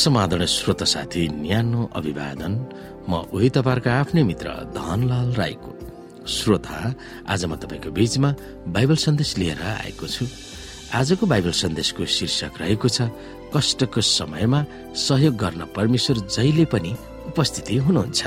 समादरणीय श्रोता साथी, न्यानो अभिवादन। म उही तपाईहरुको आफ्नै मित्र धनलाल राईको। श्रोता, आज म तपाईको बीचमा बाइबल सन्देश लिएर आएको छु। आजको बाइबल सन्देशको शीर्षक रहेको छ, कष्टको समयमा सहयोग गर्न परमेश्वर जहिले पनि उपस्थिति हुनुहुन्छ।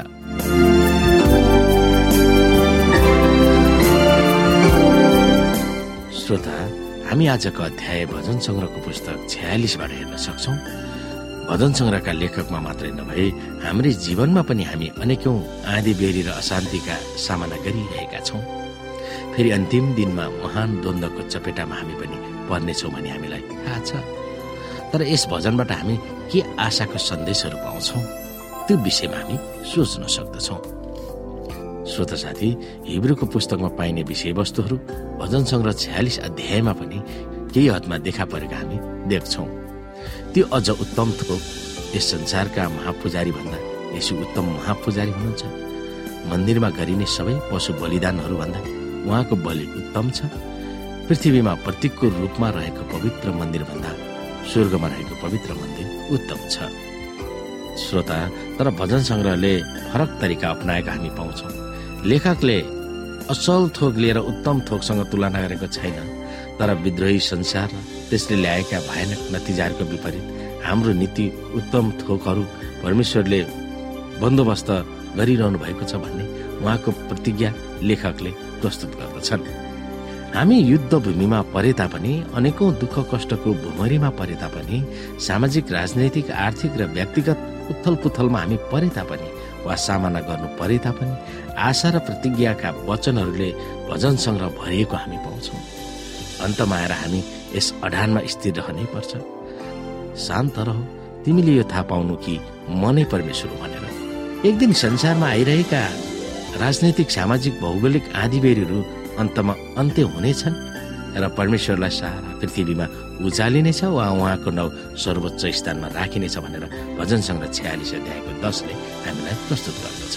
श्रोता, हामी आजको अध्याय भजन संग्रहको पुस्तक 46 बाट हेर्न सक्छौं। भजन संग्रहका लेखकमा मात्रै नभए हाम्रै जीवनमा पनि हामी अनेकौं आँधी बेरी र अशान्तिका सामना गरिरहेका छौं। फेरि अन्तिम दिनमा महान द्वन्द्वको चपेटामा हामी पनि पर्नेछौं भन्ने हामीलाई थाहा छ। तर यस भजनबाट हामी के आशाको सन्देशहरू पाउँछौं, त्यो विषयमा हामी सोच्न सक्दछौं। श्रोता साथी, हिब्रूको पुस्तकमा पाइने विषयवस्तुहरू भजन संग्रह 46 अध्यायमा पनि केही हदमा देखा परेका हामी देख्छौं। त्यो अझ उत्तम थोक, यस संसारका महापुजारी भन्दा यसो उत्तम महापुजारी हुनुहुन्छ। मन्दिरमा गरिने सबै पशु बलिदानहरू भन्दा उहाँको बलि उत्तम छ। पृथ्वीमा प्रतीकको रूपमा रहेको पवित्र मन्दिर भन्दा स्वर्गमा रहेको पवित्र मन्दिर उत्तम छ। श्रोता, तर भजन संग्रहले फरक तरिका अपनाएका हामी पाउँछौं। लेखकले असल थोक लिएर उत्तम थोकसँग तुलना गरेको छैन, तर विद्रोही संसार र त्यसले ल्याएका भयानक नतिजाहरूको विपरीत हाम्रो नीति उत्तम थोकहरू परमेश्वरले बन्दोबस्त गरिरहनु भएको छ भन्ने उहाँको प्रतिज्ञा लेखकले प्रस्तुत गर्दछन्। हामी युद्ध भूमिमा परे तापनि, अनेकौं दुःख कष्टको भुमरीमा परे तापनि, सामाजिक, राजनैतिक, आर्थिक र व्यक्तिगत उथल पुथलमा हामी परे तापनि वा सामना गर्नु परे तापनि, आशा र प्रतिज्ञाका वचनहरूले भजन संग्रह भरिएको हामी पाउँछौं। अन्तमा आएर हामी यस अडानमा स्थिर रहनै पर्छ। शान्त रह, तिमीले यो थाहा पाउनु कि म नै परमेश्वर हो भनेर। एक दिन संसारमा आइरहेका राजनैतिक, सामाजिक, भौगोलिक आँधीबेहरीहरू अन्तमा अन्त्य हुनेछन् र परमेश्वरलाई सारा पृथ्वीमा उचालिनेछ वा उहाँको नाउँ सर्वोच्च स्थानमा राखिनेछ भनेर भजन संग्रह 46 अध्यायको 10ले हामीलाई प्रस्तुत गर्दछ।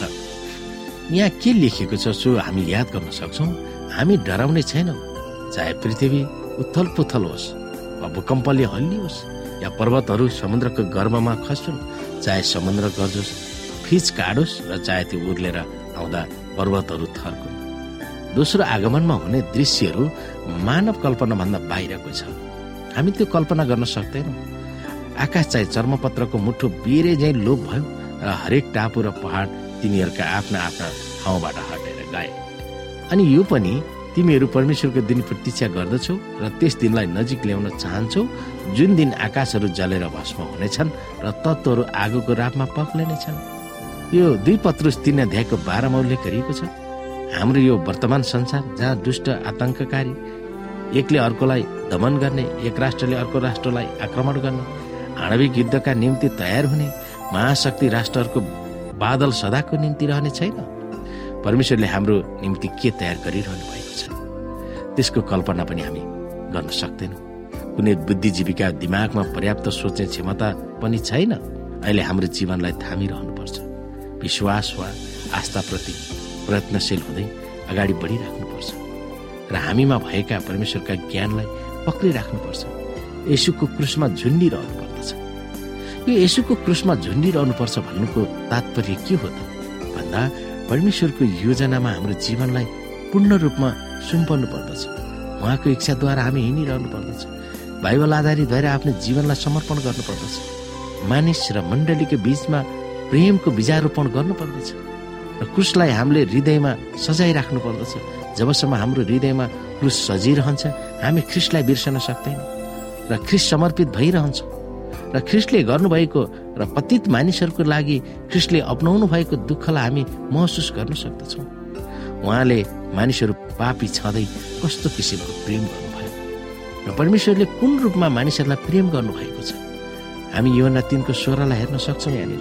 यहाँ के लेखिएको छ सो हामी याद गर्न सक्छौं। हामी डराउने छैनौं, चाहे पृथ्वी उथल पुथल होस् वा भूकम्पले हल्लियोस् या पर्वतहरू समुद्रको गर्भमा खस्छन्, चाहे समुद्र गर्जोस्, फिच काडोस् र चाहे त्यो उर्लेर आउँदा पर्वतहरू थर्कुन्। दोस्रो आगमनमा हुने दृश्यहरू मानव कल्पना भन्दा बाहिरको छ। हामी त्यो कल्पना गर्न सक्दैनौं। आकाश चाहिँ चर्मपत्रको मुठो बेरे झैं लोप भयो र हरेक टापु र पहाड तिनीहरूका आफ्ना आफ्ना ठाउँबाट हटेर गए। अनि यो पनि तिमीहरू परमेश्वरको दिन प्रतीक्षा गर्दछौ र त्यस दिनलाई नजिक ल्याउन चाहन्छौ, जुन दिन आकाशहरू जलेर भस्म हुनेछन् र तत्त्वहरू आगोको रापमा पक्लिनेछन्। यो 2 पत्रुस 3 अध्यायको 12 मा उल्लेख गरिएको छ। हाम्रो यो वर्तमान संसार, जहाँ दुष्ट आतंककारी एकले अर्कोलाई दमन गर्ने, एक राष्ट्रले अर्को राष्ट्रलाई आक्रमण गर्ने, आणविक युद्धका निम्ति तयार हुने महाशक्ति राष्ट्रहरूको बादल सदाको निम्ति रहने छैन। परमेश्वरले हाम्रो निम्ति के तयार गरिरहनु भएको छ, त्यसको कल्पना पनि हामी गर्न सक्दैनौं। कुनै बुद्धिजीवीका दिमागमा पर्याप्त सोच्ने क्षमता पनि छैन। अहिले हाम्रो जीवनलाई थामिरहनुपर्छ। विश्वास वा आस्थाप्रति प्रयत्नशील हुँदै अगाडि बढिराख्नुपर्छ र हामीमा भएका परमेश्वरका ज्ञानलाई पक्रिराख्नुपर्छ। येशूको क्रुसमा झुन्डिरहनु पर्दछ। यो येशूको क्रुसमा झुन्डिरहनुपर्छ भन्नुको तात्पर्य के हो त भन्दा, परमेश्वरको योजनामा हाम्रो जीवनलाई पूर्ण रूपमा सुम्पनु पर्दछ। उहाँको इच्छाद्वारा हामी हिँडिरहनु पर्दछ। बाइबल आधारित भएर आफ्नो जीवनलाई समर्पण गर्नु पर्दछ। मानिस र मण्डलीको बीचमा प्रेमको बीजारोपण गर्नु पर्दछ र क्रुसलाई हामीले हृदयमा सजाइराख्नु पर्दछ। जबसम्म हाम्रो हृदयमा क्रुस सजिरहन्छ, हामी ख्रीष्टलाई बिर्सन सक्दैनौँ र ख्रीष्ट समर्पित भइरहन्छौँ र ख्रीष्टले गर्नुभएको र पतित मानिसहरूको लागि ख्रीष्टले अपनाउनु भएको दुःखलाई हामी महसुस गर्न सक्दछौँ। उहाँले मानिसहरू पापी छँदै कस्तो किसिमको प्रेम गर्नुभयो र परमेश्वरले कुन रूपमा मानिसहरूलाई प्रेम गर्नुभएको छ, हामी यूहन्ना 3 को 16 हेर्न सक्छौँ। यहाँनिर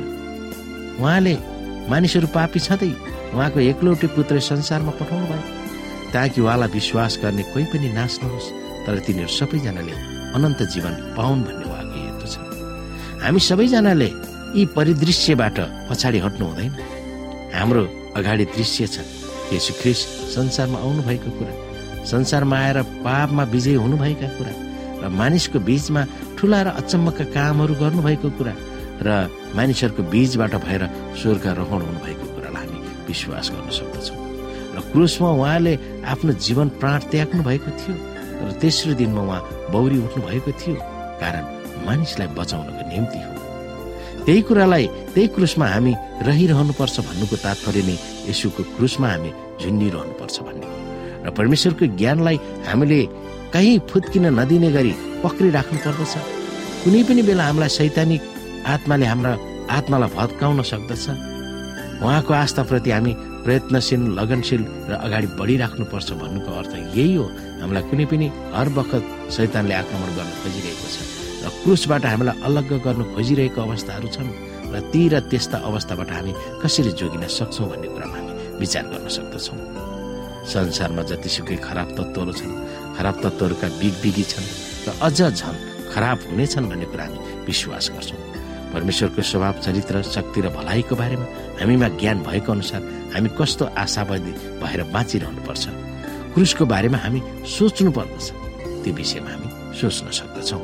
उहाँले मानिसहरू पापी छँदै उहाँको एकलौटे पुत्र संसारमा पठाउनु भयो ताकि उहाँलाई विश्वास गर्ने कोही पनि नाश नहोस्, तर तिनीहरू सबैजनाले अनन्त जीवन पाउन् भन्ने उहाँको हेतु छ। हामी सबैजनाले यी परिदृश्यबाट पछाडि हट्नु हुँदैन। हाम्रो अगाडि दृश्य छ, येशू ख्रीष्ट संसारमा आउनु भएको कुरा, संसारमा आएर पापमा विजय हुनुभएका कुरा र मानिसको बीचमा ठूला र अचम्मका कामहरू गर्नुभएको कुरा र मानिसहरूको बीचबाट भएर स्वर्ग रहन हुनुभएको कुरालाई हामी विश्वास गर्न सक्दछौँ। र क्रुसमा उहाँले आफ्नो जीवन प्राण त्याग्नु भएको थियो र तेस्रो दिनमा उहाँ बौरी उठ्नु भएको थियो, कारण मानिसलाई बचाउनको निम्ति हो। त्यही कुरालाई त्यही क्रुसमा हामी रहिरहनुपर्छ भन्नुको तात्पर्य नै येशूको क्रुसमा हामी झुन्डिरहनुपर्छ भन्ने हो। र परमेश्वरको ज्ञानलाई हामीले कहीँ फुत्किन नदिने गरी पक्रिराख्नु पर्दछ। कुनै पनि बेला हामीलाई शैतानिक आत्माले हाम्रा आत्मालाई भत्काउन सक्दछ। उहाँको आस्थाप्रति हामी प्रयत्नशील, लगनशील र अगाडि बढिराख्नुपर्छ भन्नुको अर्थ यही हो। हामीलाई कुनै पनि हर बखत शैतानले आक्रमण गर्न खोजिरहेको छ र क्रुसबाट हामीलाई अलग गर्न खोजिरहेको अवस्थाहरू छन् र ती र त्यस्ता अवस्थाबाट हामी कसरी जोगिन सक्छौँ भन्ने कुरामा हामी विचार गर्न सक्दछौँ। संसारमा जतिसुकै खराब तत्त्वहरू छन्, खराब तत्त्वहरूका बिगबिगी छन् र अझ झन् खराब हुनेछन् भन्ने कुरा हामी विश्वास गर्छौँ। परमेश्वरको स्वभाव, चरित्र, शक्ति र भलाइको बारेमा हामीमा ज्ञान भएको अनुसार हामी कस्तो आशावादी भएर बाँचिरहनुपर्छ, क्रुसको बारेमा हामी सोच्नु पर्दछ। त्यो विषयमा हामी सोच्न सक्दछौँ।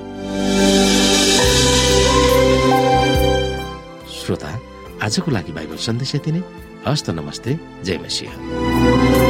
श्रोता, आजको लागि बाइबल सन्देश यति नै। हस्त, नमस्ते, जय मसीह।